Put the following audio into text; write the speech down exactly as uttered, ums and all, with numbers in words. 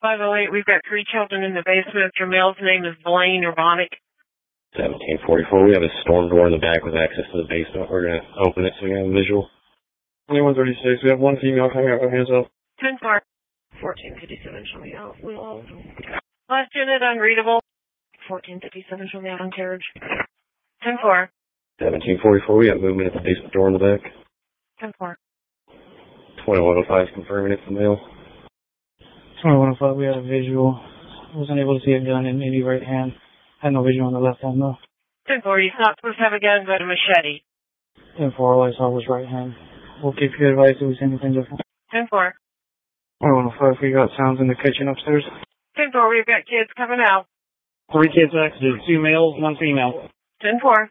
five oh eight, we've got three children in the basement. Your male's name is Blaine Urbanic. seventeen forty-four, we have a storm door in the back with access to the basement. We're going to open it so we have a visual. twenty-one thirty-six, we have one female coming out with hands up. ten four. fourteen fifty-seven, show me out. We'll all of them. Last unit unreadable. fourteen fifty-seven, show me out on carriage. ten four. seventeen forty-four, we have movement at the basement door in the back. ten four. twenty-one oh five, confirming it's the male. twenty-one oh five, we had a visual. I wasn't able to see a gun in any right hand. Had no vision on the left hand, though. ten four, he's not supposed to have a gun, but a machete. ten four, all I saw was right hand. We'll keep you advised if we see anything different. ten four. twenty-one oh five, we got sounds in the kitchen upstairs. ten four, we've got kids coming out. Three kids exited, two males, one female. ten four.